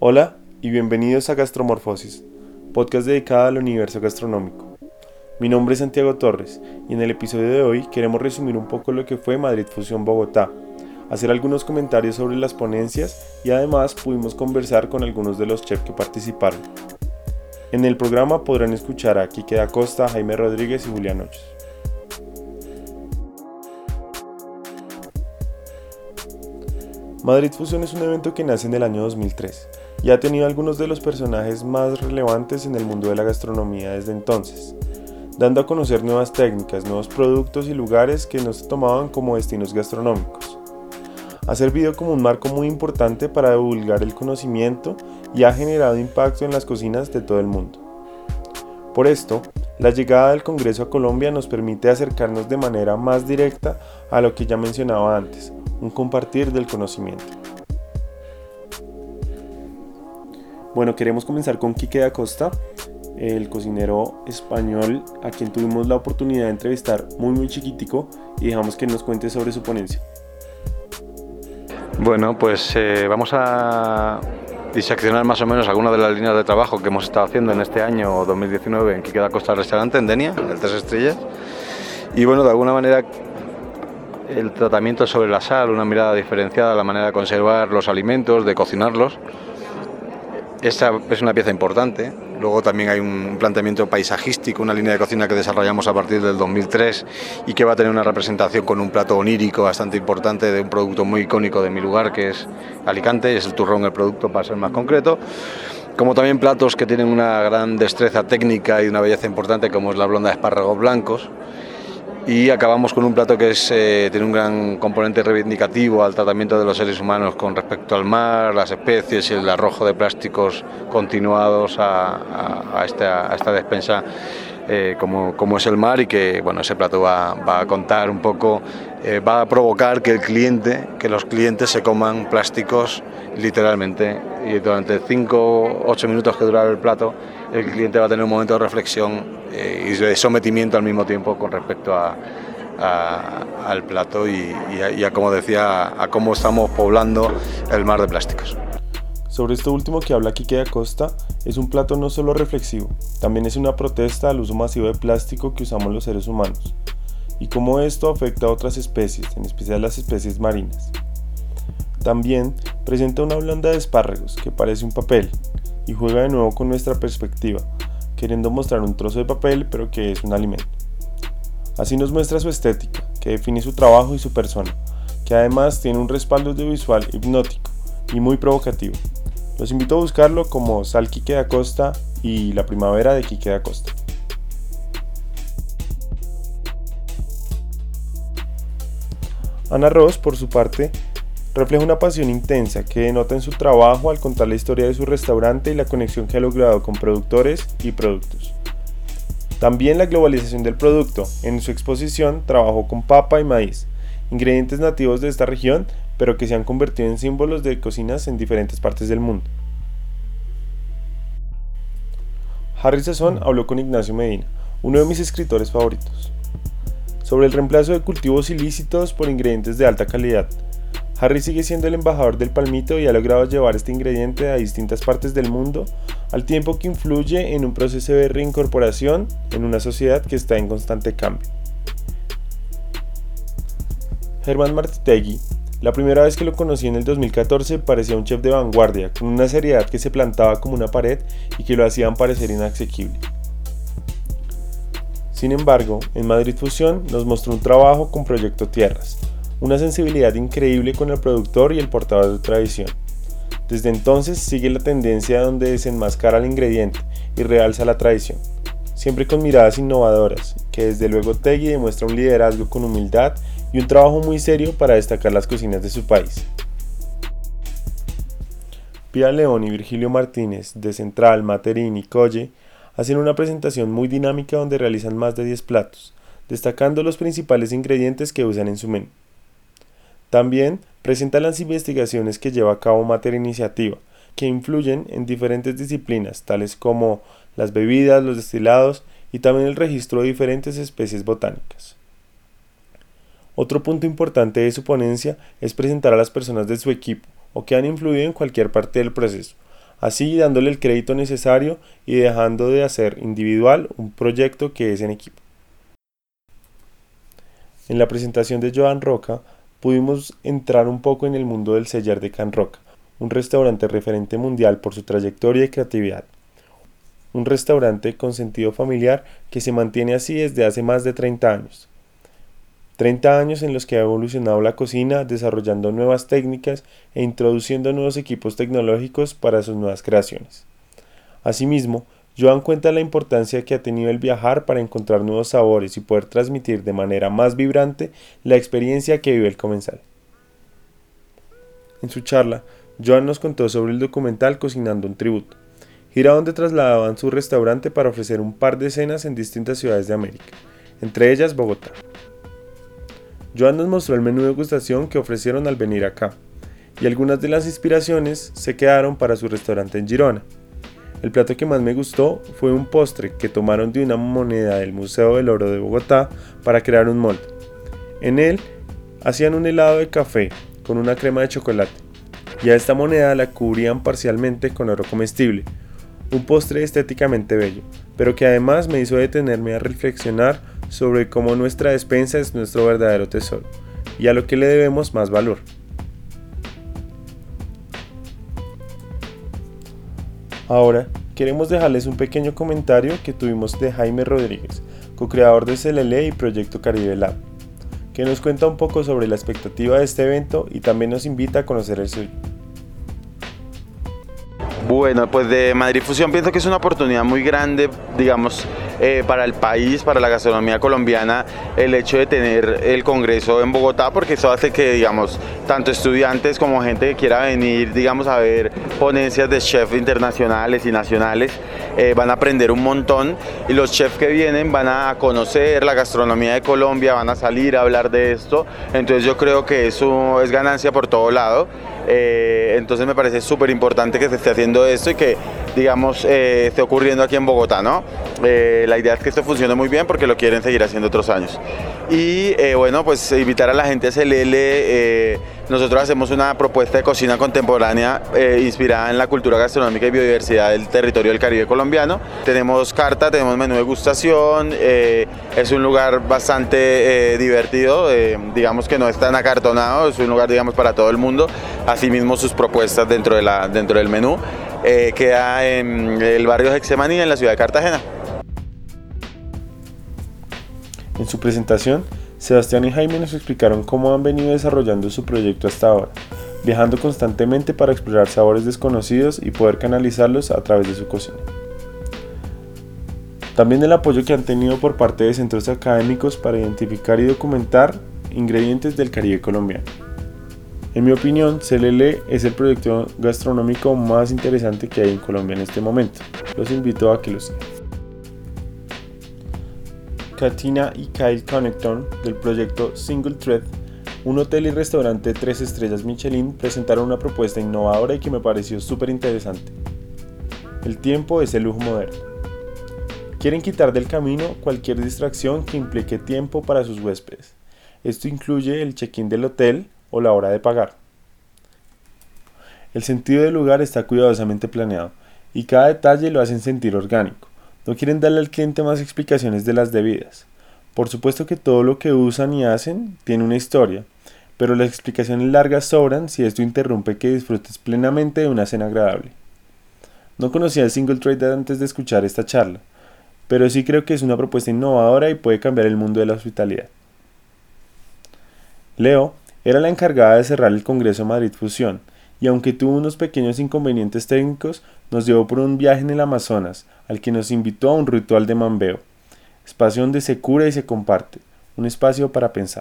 Hola y bienvenidos a Gastromorfosis, podcast dedicado al universo gastronómico. Mi nombre es Santiago Torres y en el episodio de hoy queremos resumir un poco lo que fue Madrid Fusión Bogotá, hacer algunos comentarios sobre las ponencias y además pudimos conversar con algunos de los chefs que participaron. En el programa podrán escuchar a Quique da Costa, Jaime Rodríguez y Julián Hoyos. Madrid Fusión es un evento que nace en el año 2003 y ha tenido algunos de los personajes más relevantes en el mundo de la gastronomía desde entonces, dando a conocer nuevas técnicas, nuevos productos y lugares que no se tomaban como destinos gastronómicos. Ha servido como un marco muy importante para divulgar el conocimiento y ha generado impacto en las cocinas de todo el mundo. Por esto, la llegada del Congreso a Colombia nos permite acercarnos de manera más directa a lo que ya mencionaba antes, un compartir del conocimiento. Bueno, queremos comenzar con Quique da Costa, el cocinero español a quien tuvimos la oportunidad de entrevistar muy chiquitico y dejamos que nos cuente sobre su ponencia. Bueno, pues vamos a diseccionar más o menos algunas de las líneas de trabajo que hemos estado haciendo en este año 2019 en Quique da Costa Restaurante en Denia, el 3 estrellas. Y bueno, de alguna manera el tratamiento sobre la sal, una mirada diferenciada, la manera de conservar los alimentos, de cocinarlos. Esta es una pieza importante. Luego también hay un planteamiento paisajístico, una línea de cocina que desarrollamos a partir del 2003 y que va a tener una representación con un plato onírico bastante importante de un producto muy icónico de mi lugar, que es Alicante, es el turrón el producto para ser más concreto. Como también platos que tienen una gran destreza técnica y una belleza importante, como es la blonda de espárragos blancos. Y acabamos con un plato que tiene un gran componente reivindicativo al tratamiento de los seres humanos con respecto al mar, las especies y el arrojo de plásticos continuados a esta despensa como es el mar, y que bueno, ese plato va a contar un poco, va a provocar que los clientes se coman plásticos literalmente, y durante 5-8 minutos que dura el plato el cliente va a tener un momento de reflexión y de sometimiento al mismo tiempo con respecto al plato y a, como decía, a cómo estamos poblando el mar de plásticos. Sobre esto último que habla Quique da Costa, es un plato no solo reflexivo, también es una protesta al uso masivo de plástico que usamos los seres humanos, y cómo esto afecta a otras especies, en especial las especies marinas. También presenta una blonda de espárragos que parece un papel, y juega de nuevo con nuestra perspectiva, queriendo mostrar un trozo de papel pero que es un alimento. Así nos muestra su estética, que define su trabajo y su persona, que además tiene un respaldo audiovisual hipnótico y muy provocativo. Los invito a buscarlo como Sal Quique da Costa y La Primavera de Quique da Costa. Ana Ross, por su parte, refleja una pasión intensa que denota en su trabajo al contar la historia de su restaurante y la conexión que ha logrado con productores y productos. También la globalización del producto. En su exposición trabajó con papa y maíz, ingredientes nativos de esta región, pero que se han convertido en símbolos de cocinas en diferentes partes del mundo. Harry Sazón habló con Ignacio Medina, uno de mis escritores favoritos, sobre el reemplazo de cultivos ilícitos por ingredientes de alta calidad. Harry sigue siendo el embajador del palmito y ha logrado llevar este ingrediente a distintas partes del mundo, al tiempo que influye en un proceso de reincorporación en una sociedad que está en constante cambio. Germán Martitegui, la primera vez que lo conocí en el 2014, parecía un chef de vanguardia, con una seriedad que se plantaba como una pared y que lo hacían parecer inaccesible. Sin embargo, en Madrid Fusión nos mostró un trabajo con Proyecto Tierras, una sensibilidad increíble con el productor y el portador de tradición. Desde entonces sigue la tendencia donde desenmascara el ingrediente y realza la tradición, siempre con miradas innovadoras, que desde luego Tegui demuestra un liderazgo con humildad y un trabajo muy serio para destacar las cocinas de su país. Pia León y Virgilio Martínez, de Central, Materín y Colle, hacen una presentación muy dinámica donde realizan más de 10 platos, destacando los principales ingredientes que usan en su menú. También presenta las investigaciones que lleva a cabo Mater Iniciativa, que influyen en diferentes disciplinas, tales como las bebidas, los destilados y también el registro de diferentes especies botánicas. Otro punto importante de su ponencia es presentar a las personas de su equipo o que han influido en cualquier parte del proceso, así dándole el crédito necesario y dejando de hacer individual un proyecto que es en equipo. En la presentación de Joan Roca pudimos entrar un poco en el mundo del Cellar de Can Roca, un restaurante referente mundial por su trayectoria y creatividad. Un restaurante con sentido familiar que se mantiene así desde hace más de 30 años. 30 años en los que ha evolucionado la cocina, desarrollando nuevas técnicas e introduciendo nuevos equipos tecnológicos para sus nuevas creaciones. Asimismo, Joan cuenta la importancia que ha tenido el viajar para encontrar nuevos sabores y poder transmitir de manera más vibrante la experiencia que vive el comensal. En su charla, Joan nos contó sobre el documental Cocinando un Tributo, gira donde trasladaban su restaurante para ofrecer un par de cenas en distintas ciudades de América, entre ellas Bogotá. Joan nos mostró el menú de degustación que ofrecieron al venir acá, y algunas de las inspiraciones se quedaron para su restaurante en Girona. El plato que más me gustó fue un postre que tomaron de una moneda del Museo del Oro de Bogotá para crear un molde. En él hacían un helado de café con una crema de chocolate, y a esta moneda la cubrían parcialmente con oro comestible. Un postre estéticamente bello, pero que además me hizo detenerme a reflexionar sobre cómo nuestra despensa es nuestro verdadero tesoro, y a lo que le debemos más valor. Ahora, queremos dejarles un pequeño comentario que tuvimos de Jaime Rodríguez, co-creador de CLL y Proyecto Caribe Lab, que nos cuenta un poco sobre la expectativa de este evento y también nos invita a conocer el suyo. Bueno, pues de Madrid Fusión pienso que es una oportunidad muy grande, digamos, para el país, para la gastronomía colombiana, el hecho de tener el congreso en Bogotá, porque eso hace que, digamos, tanto estudiantes como gente que quiera venir, digamos, a ver ponencias de chefs internacionales y nacionales, van a aprender un montón, y los chefs que vienen van a conocer la gastronomía de Colombia, van a salir a hablar de esto, entonces yo creo que eso es ganancia por todo lado. Entonces me parece súper importante que se esté haciendo esto y que, digamos, esté ocurriendo aquí en Bogotá, ¿no? La idea es que esto funcione muy bien porque lo quieren seguir haciendo otros años. Y bueno, pues invitar a la gente a CLL. Nosotros hacemos una propuesta de cocina contemporánea inspirada en la cultura gastronómica y biodiversidad del territorio del Caribe colombiano. Tenemos carta, tenemos menú de degustación, es un lugar bastante divertido, digamos que no es tan acartonado, es un lugar, digamos, para todo el mundo. Asimismo sus propuestas dentro del menú. Queda en el barrio Getsemaní, en la ciudad de Cartagena. En su presentación, Sebastián y Jaime nos explicaron cómo han venido desarrollando su proyecto hasta ahora, viajando constantemente para explorar sabores desconocidos y poder canalizarlos a través de su cocina. También el apoyo que han tenido por parte de centros académicos para identificar y documentar ingredientes del Caribe colombiano. En mi opinión, CLL es el proyecto gastronómico más interesante que hay en Colombia en este momento. Los invito a que lo sigan. Katina y Kyle Connecton, del proyecto Single Thread, un hotel y restaurante 3 estrellas Michelin, presentaron una propuesta innovadora y que me pareció súper interesante. El tiempo es el lujo moderno. Quieren quitar del camino cualquier distracción que implique tiempo para sus huéspedes. Esto incluye el check-in del hotel o la hora de pagar. El sentido del lugar está cuidadosamente planeado y cada detalle lo hacen sentir orgánico. No quieren darle al cliente más explicaciones de las debidas. Por supuesto que todo lo que usan y hacen tiene una historia, pero las explicaciones largas sobran si esto interrumpe que disfrutes plenamente de una cena agradable. No conocía el Single Thread antes de escuchar esta charla, pero sí creo que es una propuesta innovadora y puede cambiar el mundo de la hospitalidad. Leo era la encargada de cerrar el Congreso Madrid Fusión, y aunque tuvo unos pequeños inconvenientes técnicos, nos llevó por un viaje en el Amazonas, al que nos invitó a un ritual de mambeo, espacio donde se cura y se comparte, un espacio para pensar.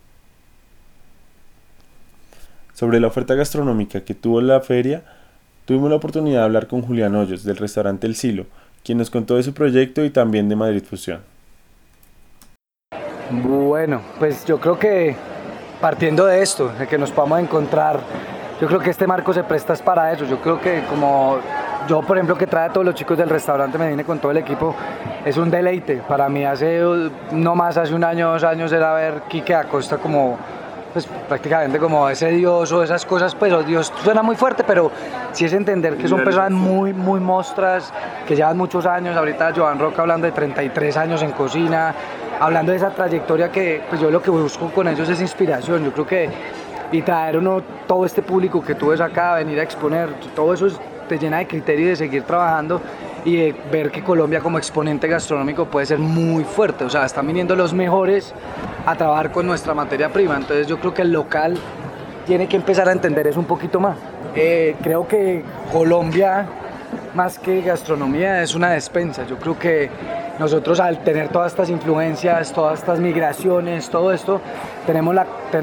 Sobre la oferta gastronómica que tuvo la feria, tuvimos la oportunidad de hablar con Julián Hoyos, del restaurante El Silo, quien nos contó de su proyecto y también de Madrid Fusión. Bueno, pues yo creo que partiendo de esto, de que nos podamos encontrar, yo creo que este marco se presta para eso. Yo creo que como yo, por ejemplo, que trae a todos los chicos del restaurante, me vine con todo el equipo, es un deleite. Para mí hace, no más, hace un año, 2 años era ver Quique Acosta como pues prácticamente como ese Dios o esas cosas, pues o Dios suena muy fuerte, pero sí es entender que son personas muy mostras, que llevan muchos años. Ahorita Joan Roca hablando de 33 años en cocina, hablando de esa trayectoria que pues yo lo que busco con ellos es inspiración. Yo creo que y traer todo este público que tú ves acá, venir a exponer, todo eso te llena de criterio y de seguir trabajando y de ver que Colombia como exponente gastronómico puede ser muy fuerte. O sea, están viniendo los mejores a trabajar con nuestra materia prima. Entonces yo creo que el local tiene que empezar a entender eso un poquito más. Creo que Colombia, más que gastronomía, es una despensa. Yo creo que nosotros, al tener todas estas influencias, todas estas migraciones, todo esto, tenemos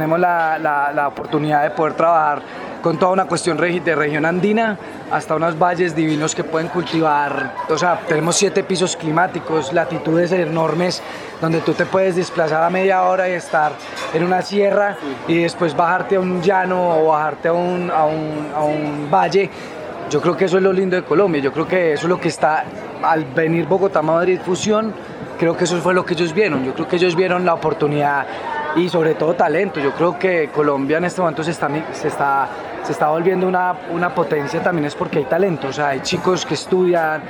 la oportunidad de poder trabajar con toda una cuestión de región andina hasta unos valles divinos que pueden cultivar. O sea, tenemos 7 pisos climáticos, latitudes enormes, donde tú te puedes desplazar a media hora y estar en una sierra y después bajarte a un llano o bajarte a un valle. Yo creo que eso es lo lindo de Colombia. Yo creo que eso es lo que está, al venir Bogotá-Madrid Fusión, creo que eso fue lo que ellos vieron. Yo creo que ellos vieron la oportunidad y sobre todo talento. Yo creo que Colombia en este momento se está volviendo una potencia, también es porque hay talento. O sea, hay chicos que estudian,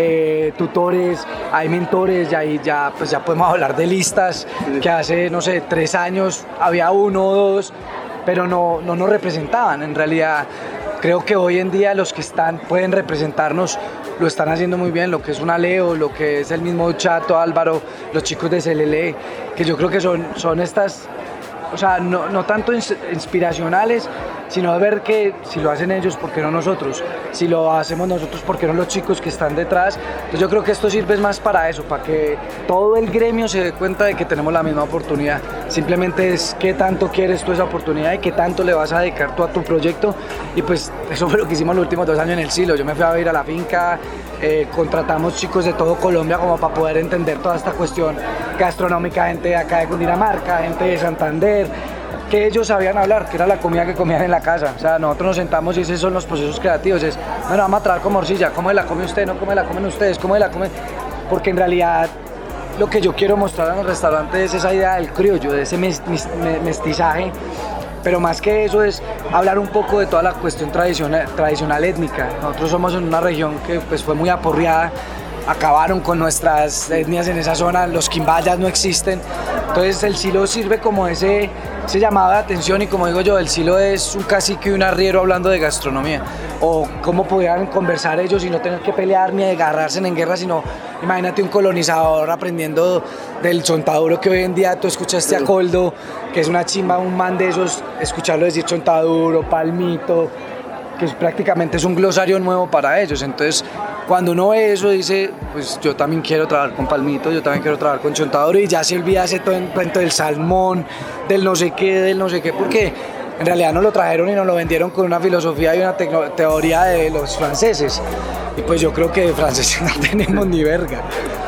tutores, hay mentores, ya podemos hablar de listas que hace, no sé, 3 años había 1 o 2, pero no nos representaban. En realidad creo que hoy en día los que pueden representarnos lo están haciendo muy bien, lo que es una Leo, lo que es el mismo Chato, Álvaro, los chicos de CLL, que yo creo que son estas, o sea, no tanto inspiracionales, sino ver que si lo hacen ellos, ¿por qué no nosotros? Si lo hacemos nosotros, ¿por qué no los chicos que están detrás? Entonces yo creo que esto sirve más para eso, para que todo el gremio se dé cuenta de que tenemos la misma oportunidad. Simplemente es qué tanto quieres tú esa oportunidad y qué tanto le vas a dedicar tú a tu proyecto. Y pues eso fue lo que hicimos los últimos 2 años en el Silo. Yo me fui a vivir a la finca, contratamos chicos de todo Colombia como para poder entender toda esta cuestión gastronómica, gente de acá de Cundinamarca, gente de Santander, que ellos sabían hablar, que era la comida que comían en la casa. O sea, nosotros nos sentamos y esos son los procesos creativos. Es, bueno, vamos a trabajar con morcilla, ¿cómo la come usted? No, ¿cómo la comen ustedes? ¿Cómo la comen? Porque en realidad lo que yo quiero mostrar en los restaurantes es esa idea del criollo, de ese mestizaje. Pero más que eso es hablar un poco de toda la cuestión tradicional étnica. Nosotros somos en una región que pues, fue muy aporreada, acabaron con nuestras etnias en esa zona, los quimbayas no existen. Entonces el Silo sirve como ese llamado de atención, y como digo yo, el Silo es un cacique y un arriero hablando de gastronomía, o cómo podían conversar ellos y no tener que pelear ni agarrarse en guerra, sino imagínate un colonizador aprendiendo del chontaduro, que hoy en día tú escuchaste a Coldo, que es una chimba, un man de esos, escucharlo decir chontaduro, palmito, que prácticamente es un glosario nuevo para ellos. Entonces cuando uno ve eso dice, pues yo también quiero trabajar con palmito, yo también quiero trabajar con chontaduro, y ya se olvida ese todo el cuento del salmón, del no sé qué, porque en realidad nos lo trajeron y nos lo vendieron con una filosofía y una teoría de los franceses, y pues yo creo que de franceses no tenemos ni verga.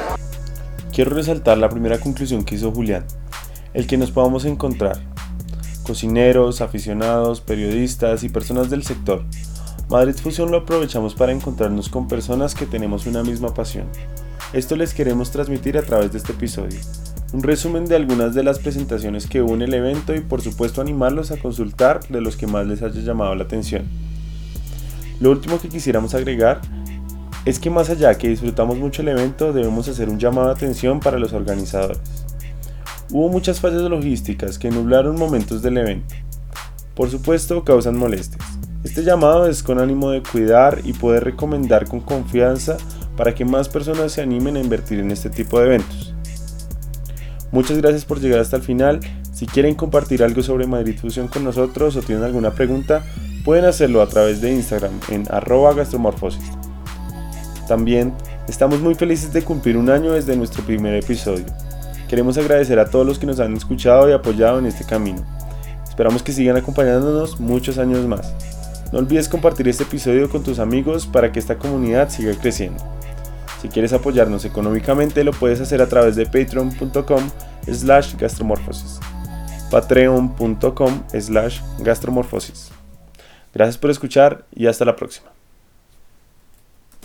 Quiero resaltar la primera conclusión que hizo Julián, el que nos podamos encontrar, cocineros, aficionados, periodistas y personas del sector. Madrid Fusión lo aprovechamos para encontrarnos con personas que tenemos una misma pasión. Esto les queremos transmitir a través de este episodio. Un resumen de algunas de las presentaciones que hubo en el evento y por supuesto animarlos a consultar de los que más les haya llamado la atención. Lo último que quisiéramos agregar es que más allá que disfrutamos mucho el evento, debemos hacer un llamado de atención para los organizadores. Hubo muchas fallas logísticas que nublaron momentos del evento. Por supuesto, causan molestias. Este llamado es con ánimo de cuidar y poder recomendar con confianza para que más personas se animen a invertir en este tipo de eventos. Muchas gracias por llegar hasta el final. Si quieren compartir algo sobre Madrid Fusión con nosotros o tienen alguna pregunta, pueden hacerlo a través de Instagram en @gastromorfosis. También estamos muy felices de cumplir 1 año desde nuestro primer episodio. Queremos agradecer a todos los que nos han escuchado y apoyado en este camino. Esperamos que sigan acompañándonos muchos años más. No olvides compartir este episodio con tus amigos para que esta comunidad siga creciendo. Si quieres apoyarnos económicamente, lo puedes hacer a través de patreon.com/gastromorfosis. patreon.com/gastromorfosis. Gracias por escuchar y hasta la próxima.